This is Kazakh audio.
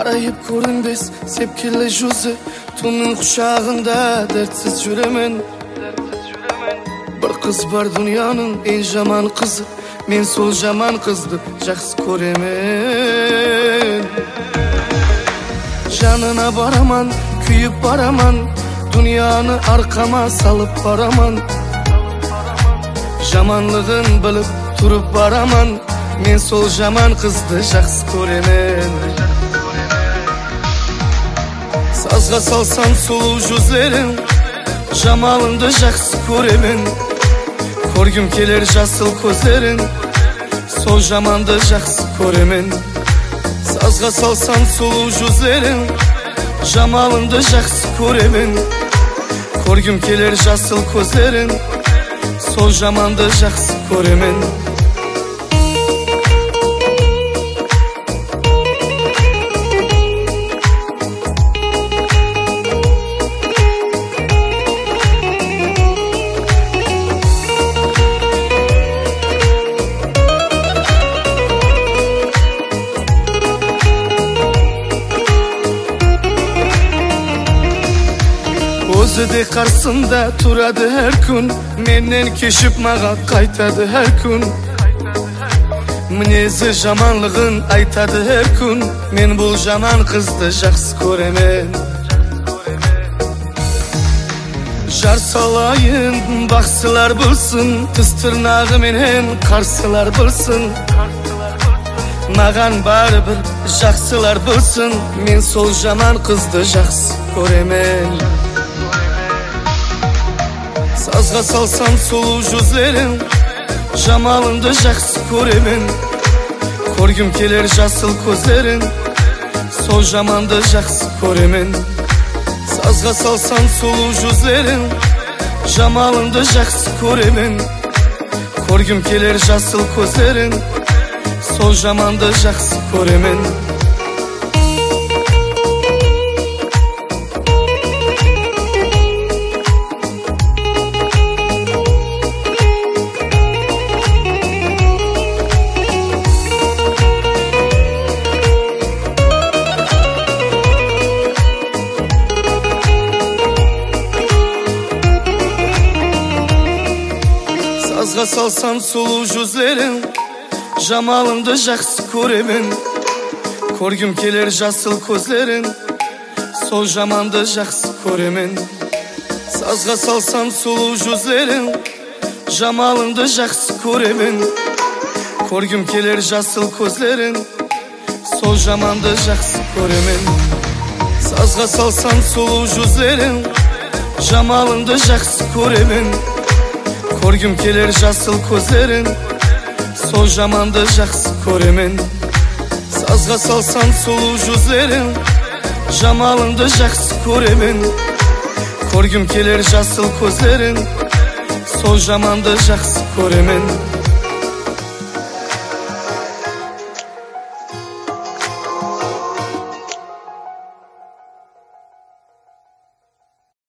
Karayıp көрінбес sepkili жүзі, түннің құшағында дәртсіз жүремін. Bir kız var dünyanın en жаман kızı, men сол жаман kızды жақсы көремін. Жанына бараман, күйіп бараман, dünyаны арқама салып бараман. Жаманлығын біліп тұрып бараман, мен сол жаман kızды жақсы көремін. Sazga salsan sulu жүзлерің, жамалыңды жақсы көремін. Көргім келер жасыл көздерің, сол жаманды жақсы көремін. Sazga salsan sulu жүзлерің, жамалыңды жақсы көремін. Көргім келер жасыл көздерің, сол жаманды жақсы көремін. Өзі де қарсында тұрады әр күн, менен кешіп маға қайтады әр күн. Мінезі жаманлығын айтады әр күн, мен бұл жаман қызды жақсы көремін. Жар салайын, бақсылар білсін, тіс тырнағы менен қарсылар білсін. Маған барыбір жақсылар білсін, мен сол жаман қызды жақсы көремін. Sazga salsan sulu жүзлерің, жамалыңды жақсы көремін. Көргім келер жасыл көздерің, сол жаманды жақсы көремін. Sazga salsan sulu жүзлерің, жамалыңды жақсы көремін. Көргім келер жасыл көздерің, сол жаманды жақсы көремін. Sazga salsan sulu жүзлерің, жамалыңды жақсы көремін. Көргім келер жасыл көздерің, сол жаманды жақсы көремін. Sazga salsan sulu жүзлерің, жамалыңды жақсы көремін. Көргім келер жасыл көздерің, сол жаманды жақсы көремін. Sazga salsan sulu жүзлерің, жамалыңды жақсы көремін. Көргім келер жасыл көздерің, сол жаманды жақсы көремін. Sazga salsan sulu жүзлерің, жамалыңды жақсы көремін. Көргім келер жасыл көздерің, сол жаманды жақсы көремін.